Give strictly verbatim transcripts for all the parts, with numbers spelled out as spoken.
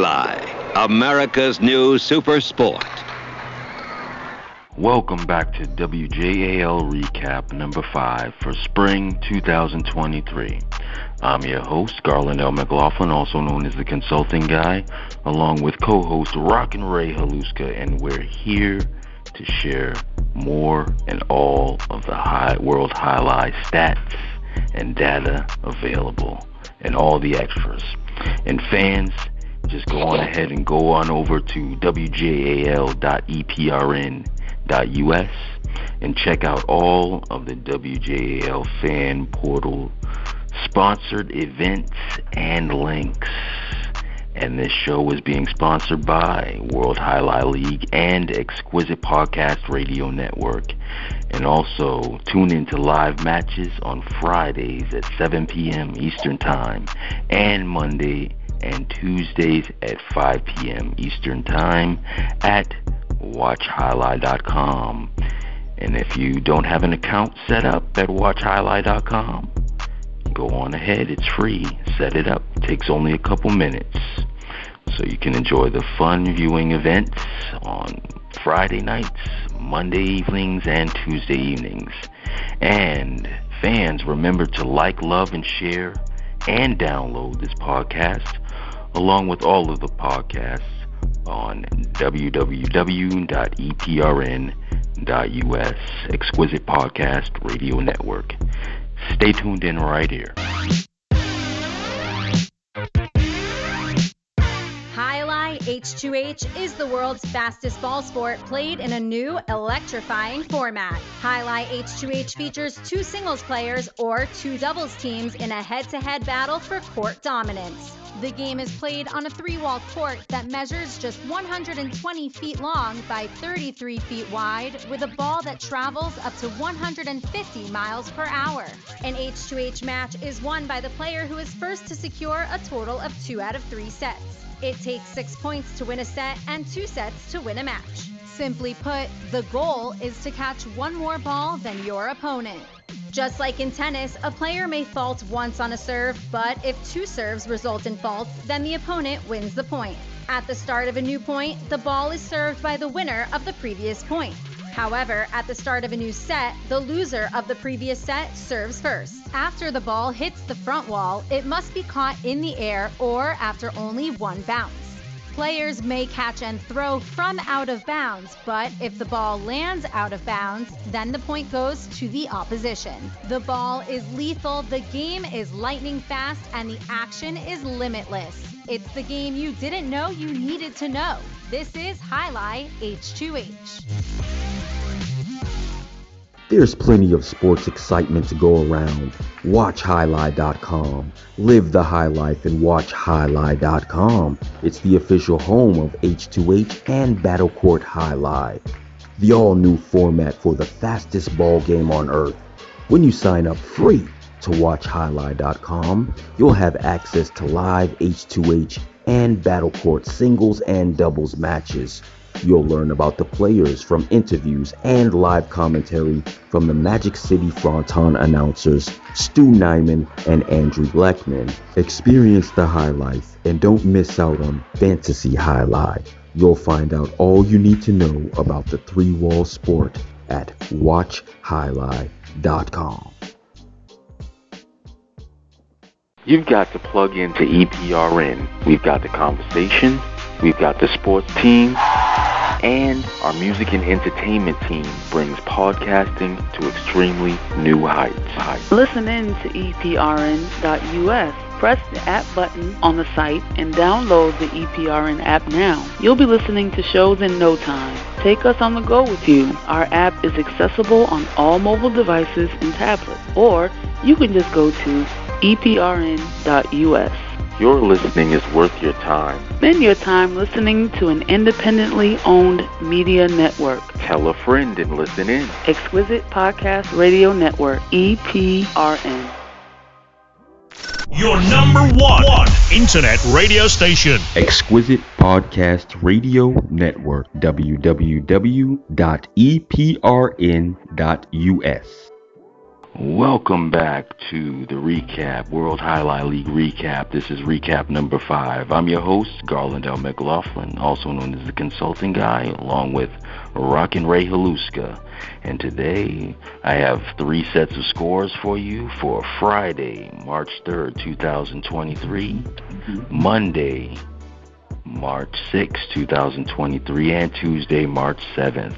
Jai-Alai, America's new super sport. Welcome back to W J A L Recap number five for spring two thousand twenty-three. I'm your host, Garland L. McLaughlin, also known as the Consulting Guy, along with co-host Rockin' Ray Haluska, and we're here to share more and all of the high world highlight stats and data available and all the extras. And fans, just go on ahead and go on over to W J A L dot E P R N dot U S and check out all of the W J A L fan portal sponsored events and links. And this show is being sponsored by World Highlight League and Exquisite Podcast Radio Network. And also tune into live matches on Fridays at seven p.m. Eastern Time and Monday and Tuesdays at five p.m. Eastern Time at watch highlight dot com. And if you don't have an account set up at watch highlight dot com, go on ahead, it's free. Set it up. It takes only a couple minutes. So you can enjoy the fun viewing events on Friday nights, Monday evenings, and Tuesday evenings. And fans, remember to like, love, and share and download this podcast along with all of the podcasts on w w w dot e p r n dot u s, Exquisite Podcast Radio Network. Stay tuned in right here. Highlight H two H is the world's fastest ball sport played in a new electrifying format. Highlight H two H features two singles players or two doubles teams in a head-to-head battle for court dominance. The game is played on a three-wall court that measures just one hundred twenty feet long by thirty-three feet wide, with a ball that travels up to one hundred fifty miles per hour. An H two H match is won by the player who is first to secure a total of two out of three sets. It takes six points to win a set and two sets to win a match. Simply put, the goal is to catch one more ball than your opponent. Just like in tennis, a player may fault once on a serve, but if two serves result in faults, then the opponent wins the point. At the start of a new point, the ball is served by the winner of the previous point. However, at the start of a new set, the loser of the previous set serves first. After the ball hits the front wall, it must be caught in the air or after only one bounce. Players may catch and throw from out of bounds, but if the ball lands out of bounds, then the point goes to the opposition. The ball is lethal, the game is lightning fast, and the action is limitless. It's the game you didn't know you needed to know. This is Highlight H two H. There's plenty of sports excitement to go around. watch highlight dot com. Live the high life and watch highlight dot com. It's the official home of H two H and Battle Court Highlight, the all-new format for the fastest ball game on earth. When you sign up free to watch highlight dot com, you'll have access to live H two H and Battle Court singles and doubles matches. You'll learn about the players from interviews and live commentary from the Magic City Fronton announcers Stu Nyman and Andrew Blackman. Experience the high life and don't miss out on Fantasy Highlight. You'll find out all you need to know about the three-wall sport at watch highlight dot com. You've got to plug into E P R N. We've got the conversation, we've got the sports team, and our music and entertainment team brings podcasting to extremely new heights. Listen in to E P R N dot U S. Press the app button on the site and download the E P R N app now. You'll be listening to shows in no time. Take us on the go with you. Our app is accessible on all mobile devices and tablets, or you can just go to E P R N dot U S. Your listening is worth your time. Spend your time listening to an independently owned media network. Tell a friend and listen in. Exquisite Podcast Radio Network, E P R N. Your number one, one internet radio station. Exquisite Podcast Radio Network, w w w dot e p r n dot u s. Welcome back to the recap, World Highlight League recap. This is recap number five. I'm your host, Garland L. McLaughlin, also known as the Consulting Guy, along with Rockin' Ray Haluska. And today, I have three sets of scores for you for Friday, March third, twenty twenty-three, Monday, March sixth, twenty twenty-three, and Tuesday, March seventh.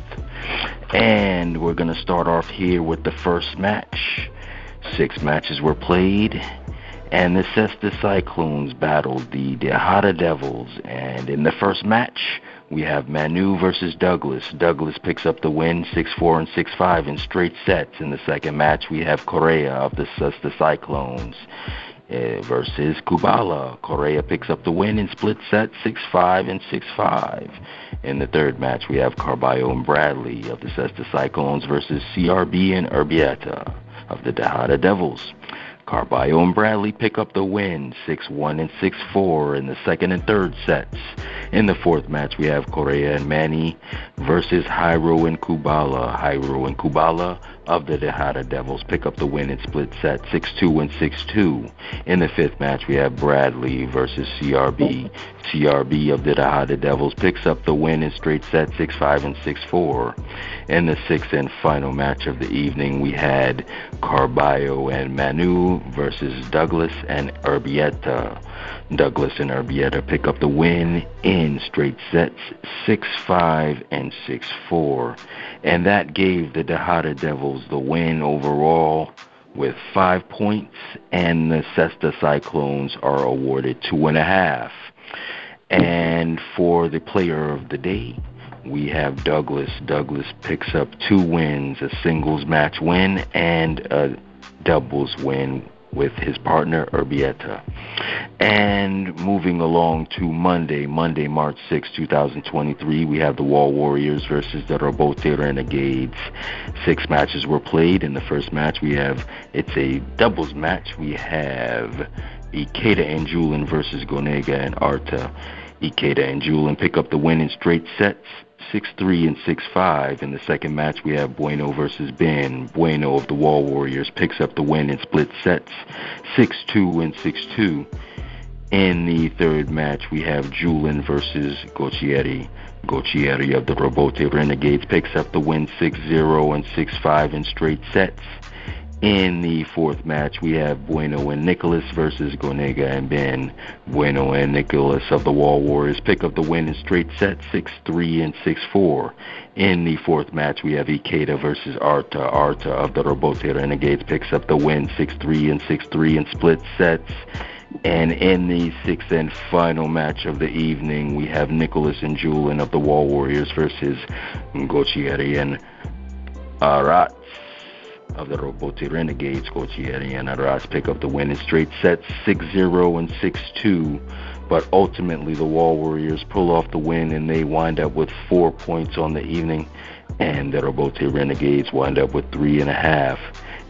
And we're going to start off here with the first match. Six matches were played, and the Cesta Cyclones battled the Tejada Devils. And in the first match, we have Manu versus Douglas. Douglas picks up the win six four and six five in straight sets. In the second match, we have Correa of the Cesta Cyclones Uh, versus Kubala. Correa picks up the win in split sets six five and six five. In the third match, we have Carballo and Bradley of the Cesta Cyclones versus C R B and Urbieta of the Tejada Devils. Carballo and Bradley pick up the win six one and six four in the second and third sets. In the fourth match, we have Correa and Manny versus Jairo and Kubala. Jairo and Kubala of the Tejada Devils pick up the win in split set six two and six two. In the fifth match, we have Bradley versus C R B. C R B of the Tejada Devils picks up the win in straight set six five and six four. In the sixth and final match of the evening, we had Carballo and Manu versus Douglas and Urbieta. Douglas and Urbieta pick up the win in straight sets six five and six four. And that gave the Tejada Devils the win overall with five points, and the Cesta Cyclones are awarded two and a half. And for the player of the day, we have Douglas. Douglas picks up two wins, a singles match win and a doubles win with his partner Urbieta. And moving along to Monday, Monday, March sixth, twenty twenty-three, we have the Wall Warriors versus the Robote Renegades. Six matches were played. In the first match, we have, it's a doubles match. We have Ikeda and Julin versus Gonega and Arta. Ikeda and Julin pick up the win in straight sets six three and six five. In the second match, we have Bueno versus Ben. Bueno of the Wall Warriors picks up the win in split sets six two and six two. In the third match, we have Julin versus Goccieri. Goccieri of the Robote Renegades picks up the win six zero and six five in straight sets. In the fourth match, we have Bueno and Nicholas versus Gonega and Ben. Bueno and Nicholas of the Wall Warriors pick up the win in straight sets six three and six four. In the fourth match, we have Ikeda versus Arta. Arta of the Robote Renegades picks up the win six three and six three in split sets. And in the sixth and final match of the evening, we have Nicholas and Julin of the Wall Warriors versus Goccieri and Arat of the Robote Renegades. Goccieri and Aras pick up the win in straight sets six zero and six two, but ultimately the Wall Warriors pull off the win and they wind up with four points on the evening, and the Robote Renegades wind up with three and a half.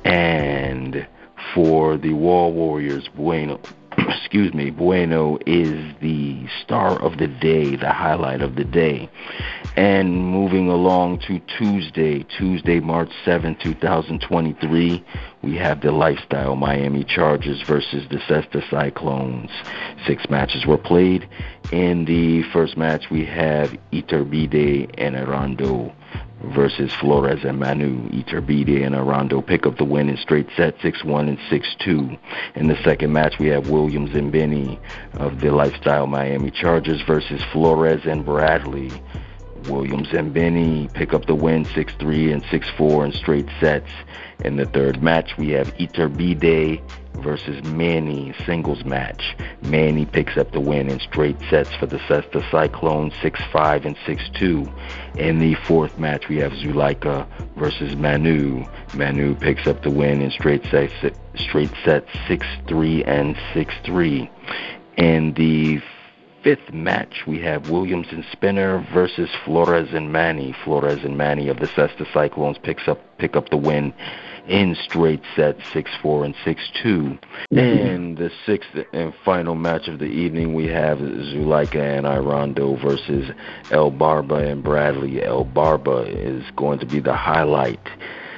And for the Wall Warriors, Bueno excuse me, Bueno is the star of the day, the highlight of the day. And moving along to Tuesday, Tuesday, March seventh, twenty twenty-three, we have the Lifestyle Miami Chargers versus the Cesta Cyclones. Six matches were played. In the first match, we have Iturbide and Arando versus Flores and Manu. Iturbide and Arando pick up the win in straight sets six one and six two. In the second match, we have Williams and Benny of the Lifestyle Miami Chargers versus Flores and Bradley. Williams and Benny pick up the win six three and six four in straight sets. In the third match, we have Iturbide versus Manny, singles match. Manny picks up the win in straight sets for the Cesta Cyclones six five and six two. In the fourth match, we have Zulaika versus Manu. Manu picks up the win in straight sets, straight sets six three and six three. In the fifth match, we have Williams and Spinner versus Flores and Manny. Flores and Manny of the Cesta Cyclones picks up pick up the win in straight sets six four and six two. And the sixth and final match of the evening, we have Zulaika and Arando versus El Barba and Bradley. El Barba is going to be the highlight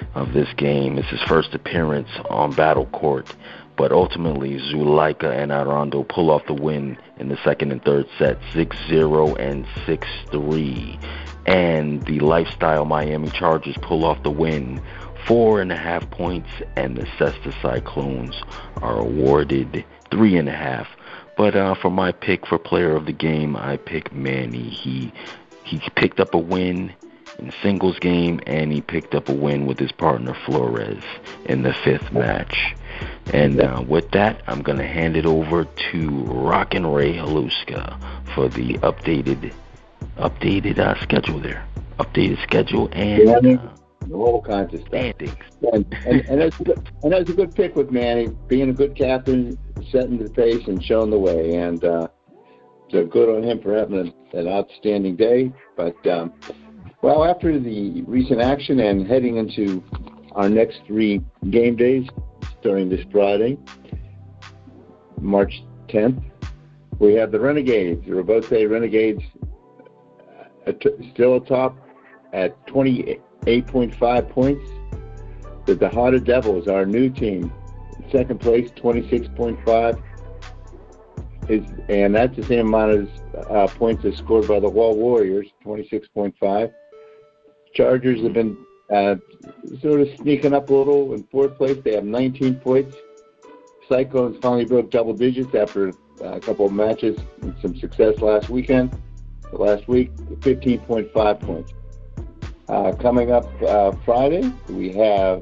of this game. It's his first appearance on Battle Court, but ultimately Zulaika and Arando pull off the win in the second and third set, six zero and six three. And the Lifestyle Miami Chargers pull off the win, four and a half points, and the Cesta Cyclones are awarded three and a half. But uh, for my pick for player of the game, I pick Manny. He he picked up a win in the singles game, and he picked up a win with his partner Flores in the fifth match. And uh, with that, I'm going to hand it over to Rockin' Ray Haluska for the updated updated uh, schedule there. Updated schedule and uh, all kinds of stuff. Standings. And, and, and, that's a good, and that's a good pick with Manny, being a good captain, setting the pace and showing the way. And uh, so good on him for having a, an outstanding day. But, um, well, after the recent action and heading into our next three game days starting this Friday, March tenth, we have the Renegades, the Robote Renegades, uh, still atop at twenty-eight point five points. The Tejada Devils, our new team, second place, twenty-six point five. Is, and that's the same amount as uh, points as scored by the Wall Warriors, twenty-six point five. Chargers have been uh, sort of sneaking up a little in fourth place. They have nineteen points. Cyclones finally broke double digits after a couple of matches and some success last weekend. Last week, fifteen point five points. Uh, coming up uh, Friday, we have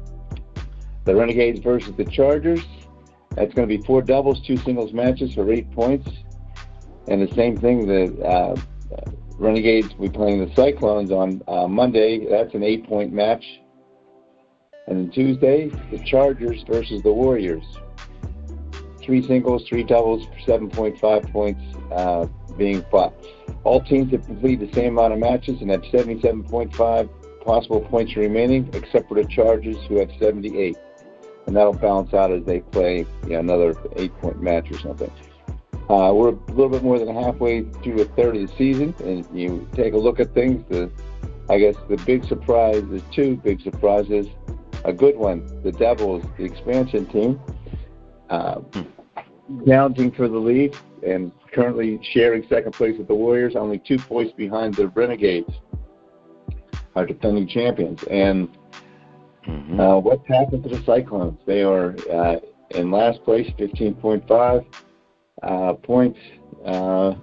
the Renegades versus the Chargers. That's going to be four doubles, two singles matches for eight points. And the same thing, the uh, Renegades will be playing the Cyclones on uh, Monday. That's an eight-point match. And then Tuesday, the Chargers versus the Warriors. Three singles, three doubles, seven point five points uh, being fought. All teams have completed the same amount of matches and have seventy-seven point five possible points remaining, except for the Chargers, who have seventy-eight. And that'll balance out as they play you know, another eight-point match or something. Uh, we're a little bit more than halfway through a third of the season, and you take a look at things. The, I guess the big surprise, there's two big surprises. A good one, the Devils, the expansion team, uh, challenging for the lead and currently sharing second place with the Warriors, only two points behind the Renegades, our defending champions. And mm-hmm. uh, what's happened to the Cyclones? They are uh, in last place, fifteen point five uh, points. Uh,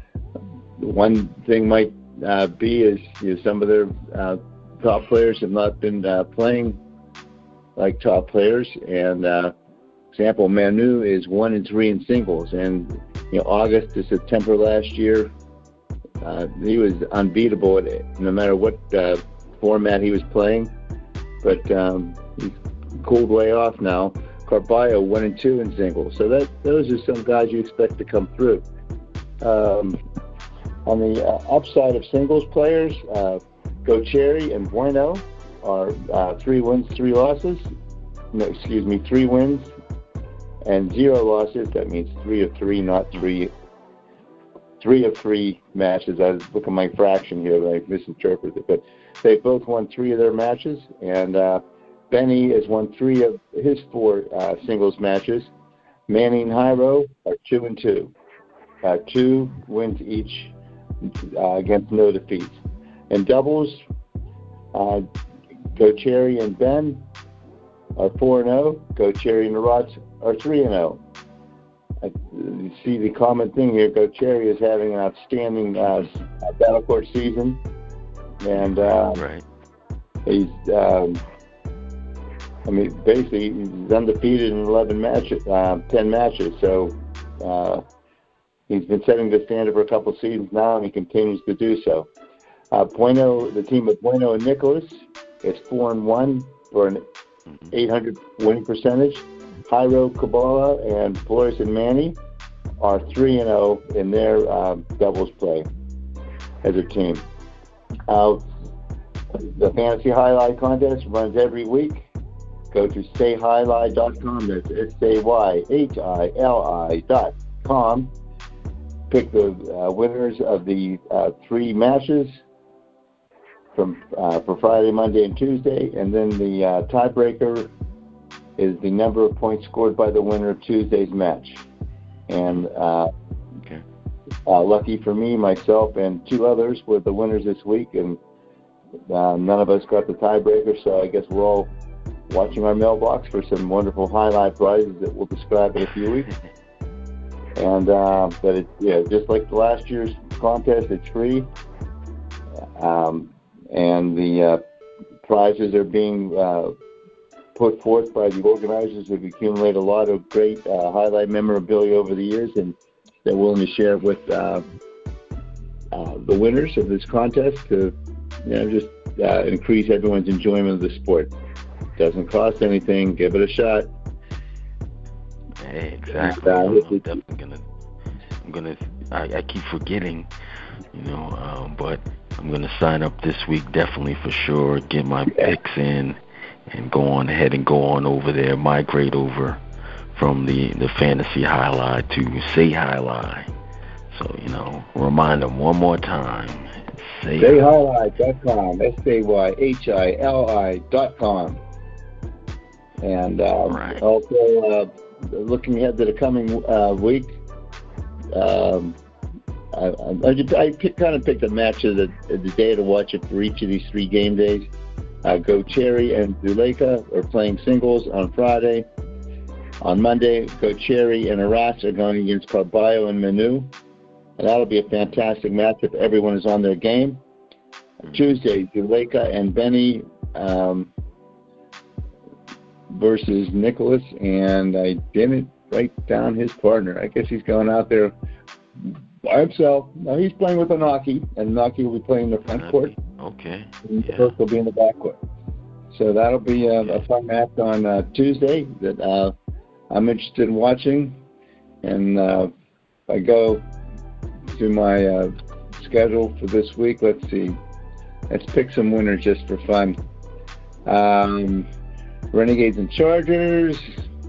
one thing might uh, be is you know, some of their uh, top players have not been uh, playing like top players. And uh, example, Manu is one and three in singles, and you know August to September last year, uh, he was unbeatable at it, no matter what uh, format he was playing. But um, he's cooled way off now. Carballo one and two in singles, so that those are some guys you expect to come through. Um, on the uh, upside of singles players, uh, Gocherry and Bueno are uh, three wins, three losses. No, excuse me, three wins and zero losses. That means three of three, not three. Three of three matches. I was looking at my fraction here, but I misinterpreted it. But they both won three of their matches, and uh, Benny has won three of his four uh, singles matches. Manny and Jairo are two and two, uh, two wins each uh, against no defeats. In doubles, uh, Gocherry and Ben are four and zero. Gocherry and Narats are three and zero. I, you see the common thing here. Gocherry is having an outstanding uh, battle court season, and uh, right. he's. Um, I mean, basically, he's undefeated in eleven matches, uh, ten matches. So uh, he's been setting the standard for a couple of seasons now, and he continues to do so. Uh, Bueno, the team of Bueno and Nicholas is four and one for an eight hundred winning percentage. Jairo, Kabbalah, and Flores and Manny are three and zero in their uh, doubles play as a team. Uh, the Fantasy Highlight Contest runs every week. Go to say highlight dot com. That's S A Y H I L I dot com. Pick the uh, winners of the uh, three matches from uh, for Friday, Monday, and Tuesday, and then the uh, tiebreaker is the number of points scored by the winner of Tuesday's match. And uh, Okay. uh, lucky for me, myself, and two others were the winners this week, and uh, none of us got the tiebreaker, so I guess we're all watching our mailbox for some wonderful highlight prizes that we'll describe in a few weeks. And uh, but it, yeah, just like the last year's contest, it's free, um, and the uh, prizes are being uh, put forth by the organizers who've accumulated a lot of great uh, highlight memorabilia over the years, and they're willing to share it with uh, uh, the winners of this contest to, you know, just uh, increase everyone's enjoyment of the sport. Doesn't cost anything. Give it a shot. Hey, exactly. Uh, I'm, I'm definitely gonna. I'm gonna. I, I keep forgetting, you know, um, but I'm gonna sign up this week definitely for sure. Get my picks in, and go on ahead and go on over there. Migrate over from the the fantasy highlight to say highlight. So, you know, remind them one more time. Say Sayhighlight dot com. S A Y H I L I dot com. And um, Right. also, uh, looking ahead to the coming uh, week, um, I, I, I, just, I pick, kind of picked a match of the, of the day to watch it for each of these three game days. Uh, Go Cherry and Zuleika are playing singles on Friday. On Monday, Go Cherry and Aras are going against Carballo and Manu. And that'll be a fantastic match if everyone is on their game. Tuesday, Zuleika and Benny um, versus Nicholas, and I didn't write down his partner. I guess he's going out there by himself. No, he's playing with Anaki, and Anaki will be playing in the front court. Okay. And Yeah. Nicholas will be in the back court. So that'll be a, a fun match on uh, Tuesday that uh, I'm interested in watching. And uh, if I go to my uh, schedule for this week, let's see. Let's pick some winners just for fun. Um, Renegades and Chargers.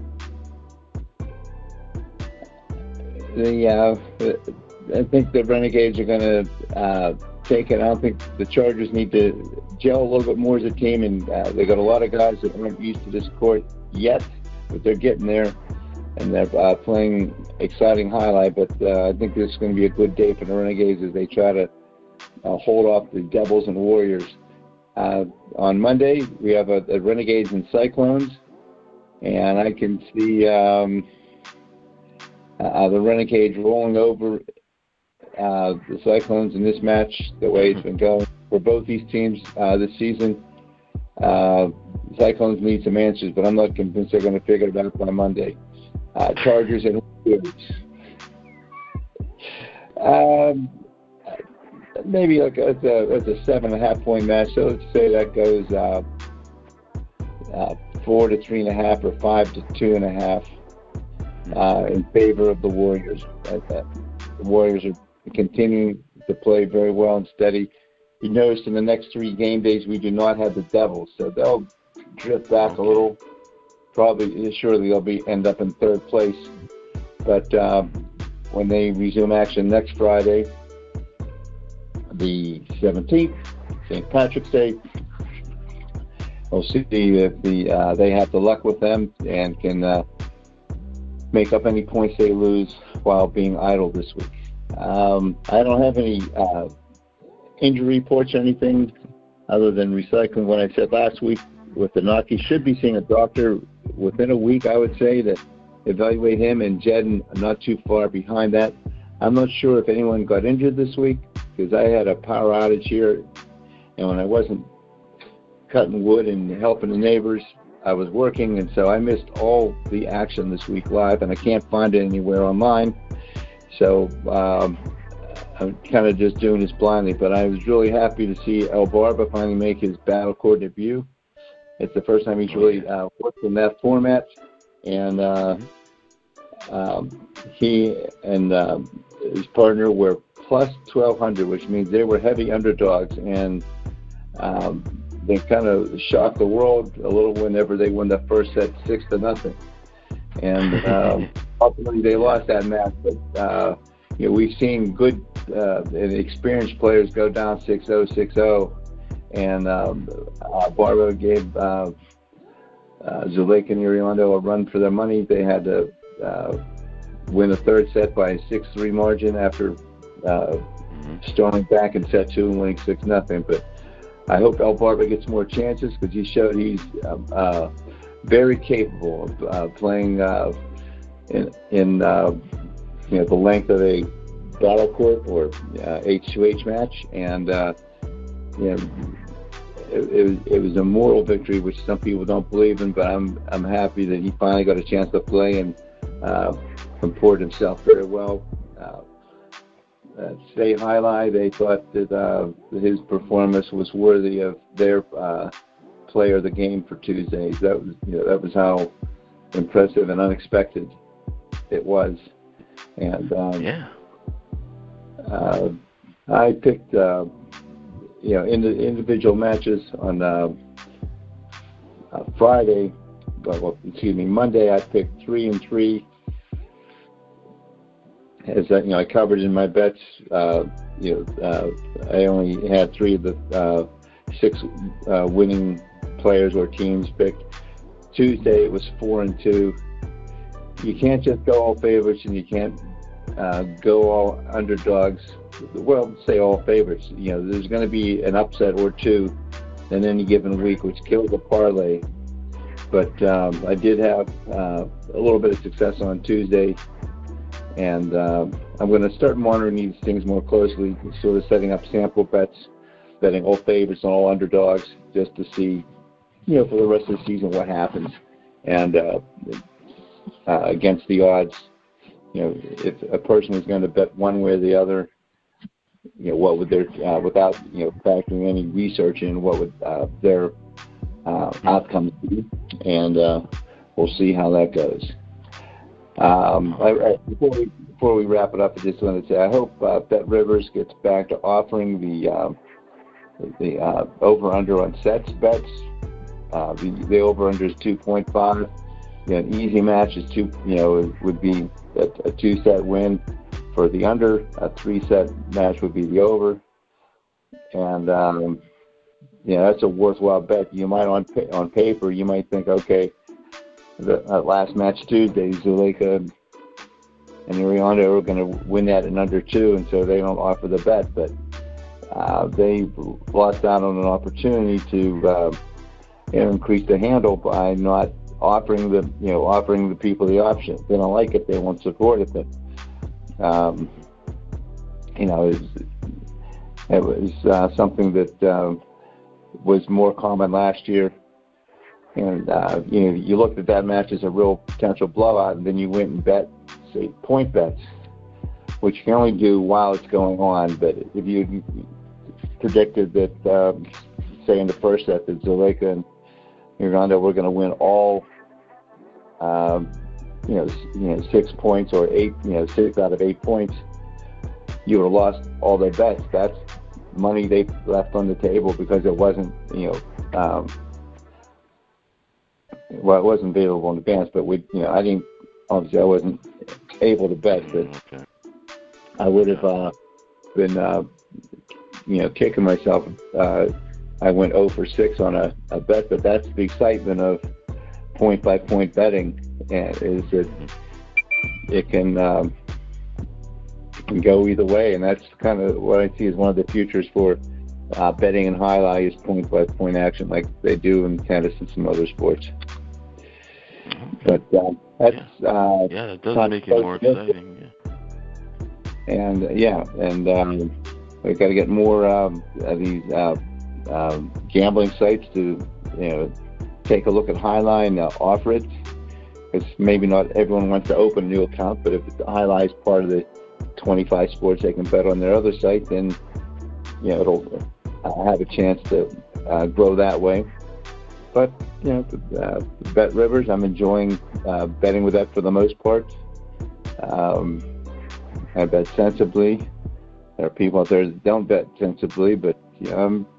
The uh, I think the Renegades are going to uh, take it. I don't think the Chargers need to gel a little bit more as a team, and uh, they got a lot of guys that aren't used to this court yet, but they're getting there, and they're uh, playing exciting highlight. But uh, I think this is going to be a good day for the Renegades as they try to uh, hold off the Devils and Warriors. Uh, on Monday, we have a, a Renegades and Cyclones, and I can see um, uh, the Renegades rolling over uh, the Cyclones in this match the way it's been going for both these teams uh, this season. Uh, Cyclones need some answers, but I'm not convinced they're going to figure it out by Monday. Uh, Chargers and Warriors. Um, maybe like it's a, it's a seven and a half point match. So let's say that goes uh, uh, four to three and a half or five to two and a half uh, in favor of the Warriors. Uh, the Warriors are continuing to play very well and steady. You notice in the next three game days we do not have the Devils, so they'll drift back a little. Probably, surely they'll be end up in third place. But um, when they resume action next Friday, the seventeenth, Saint Patrick's Day, we'll see if the uh, they have the luck with them and can uh, make up any points they lose while being idle this week. Um, I don't have any uh, injury reports or anything other than recycling what I said last week with the Naki. Should be seeing a doctor within a week, I would say, to evaluate him, and Jedden not too far behind that. I'm not sure if anyone got injured this week because I had a power outage here, and when I wasn't cutting wood and helping the neighbors, I was working, and so I missed all the action this week live, and I can't find it anywhere online. So um, I'm kind of just doing this blindly, but I was really happy to see El Barba finally make his Battle Court debut. It's the first time he's really uh, worked in that format, and uh, um, he and uh, his partner were plus twelve hundred, which means they were heavy underdogs, and um, they kind of shocked the world a little whenever they won the first set six to nothing. And um, ultimately they lost that match, but uh, you know, we've seen good uh, and experienced players go down six oh, six oh, and um, uh, Barber gave uh, uh, Zuleika and Iriondo a run for their money. They had to uh, win a third set by a six three margin after uh, storming back in set two and winning six nothing. But I hope El Barber gets more chances because he showed he's uh, uh, very capable of uh, playing uh, in, in uh, you know, the length of a battle court or uh, H two H match, and uh, you know, it, it, was, it was a moral victory, which some people don't believe in. But I'm I'm happy that he finally got a chance to play and uh, comported himself very well. Uh, uh, State Highlight, they thought that uh, his performance was worthy of their uh, player of the game for Tuesdays. That was you know, that was how impressive and unexpected it was. And um, yeah. Uh, I picked, uh, you know, in the individual matches on uh, uh, Friday, well, excuse me, Monday, I picked three and three. As I, you know, I covered in my bets, uh, you know, uh, I only had three of the uh, six uh, winning players or teams picked. Tuesday, it was four and two. You can't just go all favorites, and you can't Uh, go all underdogs. Well, say all favorites. You know, there's going to be an upset or two in any given week, which kills a parlay. But um, I did have uh, a little bit of success on Tuesday, and uh, I'm going to start monitoring these things more closely, sort of setting up sample bets, betting all favorites and all underdogs, just to see, you know, for the rest of the season what happens, and uh, uh, against the odds. You know, if a person is going to bet one way or the other, you know, what would their, uh, without, you know, factoring any research in, what would uh, their uh, outcomes be? And uh, we'll see how that goes. Um, I, I, before, we, before we wrap it up, I just wanted to say I hope uh, Bet Rivers gets back to offering the uh, the uh, over-under on sets bets. Uh, the, the over-under is two point five. You know, an easy match is two. You know, would be a, a two-set win for the under. A three-set match would be the over. And um, yeah, that's a worthwhile bet. You might on on paper, you might think, okay, the uh, last match Tuesday, Zuleika and Iriondo are going to win that in under two, and so they don't offer the bet. But uh, they lost out on an opportunity to uh, you know, increase the handle by not offering the, you know, offering the people the option. If they don't like it, they won't support it. But, um, you know, it was, it was uh, something that uh, was more common last year. And, uh, you know, you looked at that match as a real potential blowout, and then you went and bet, say, point bets, which you can only do while it's going on. But if you predicted that, um, say, in the first set, that Zuleika and Iriondo we're going to win all, um, you know, you know, six points or eight, you know, six out of eight points. You would have lost all their bets. That's money they left on the table because it wasn't, you know, um, well, it wasn't available in advance. But we, you know, I didn't. Obviously, I wasn't able to bet, but okay. I would have uh, been, uh, you know, kicking myself. Uh, I went zero for six on a, a bet, but that's the excitement of point-by-point betting, and is that it can, um, it can go either way, and that's kind of what I see as one of the futures for uh, betting and highlight is point-by-point action like they do in tennis and some other sports. But um, that's... Yeah, uh, yeah that does make it more exciting. Yeah. And, uh, yeah, and um, we've got to get more um, of these... Uh, Um, gambling sites to, you know, take a look at Highline and uh, offer it, because maybe not everyone wants to open a new account, but if the Highline is part of the twenty-five sports they can bet on their other site, then, you know, it'll uh, have a chance to uh, grow that way. But, you know, uh, Bet Rivers, I'm enjoying uh, betting with that for the most part. Um, I bet sensibly. There are people out there that don't bet sensibly, but, you know, I'm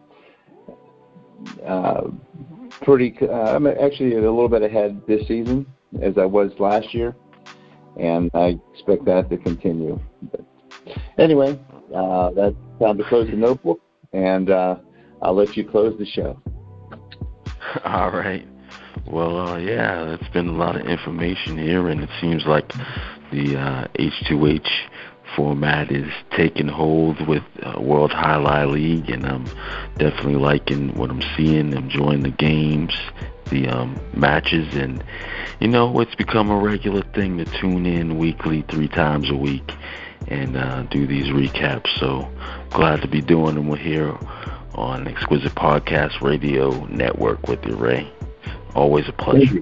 Uh, pretty. Uh, I'm actually a little bit ahead this season as I was last year, and I expect that to continue. But anyway, uh, that's time to close the notebook, and uh, I'll let you close the show. All right. Well, uh, yeah, that's been a lot of information here, and it seems like the uh, H two H format is taking hold with uh, World Highlight League, and I'm definitely liking what I'm seeing, enjoying the games, the um, matches, and, you know, it's become a regular thing to tune in weekly, three times a week, and uh, do these recaps. So glad to be doing them here on Exquisite Podcast Radio Network with you, Ray. Always a pleasure.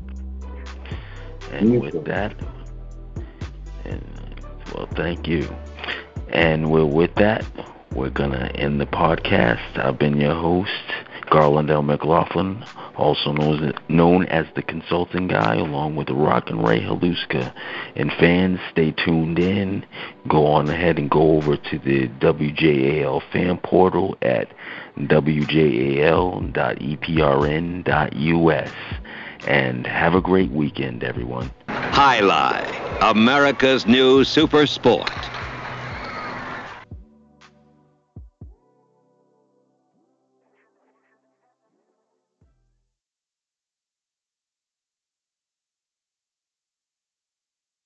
And with that, and well, thank you. And we're with that, we're gonna end the podcast. I've been your host, Garland L. McLaughlin, also known as, known as the Consulting Guy, along with Rockin' Ray Haluska. And fans, stay tuned in. Go on ahead and go over to the W J A L fan portal at w j a l dot e p r n dot u s. And have a great weekend, everyone. Highlight, America's new super sport.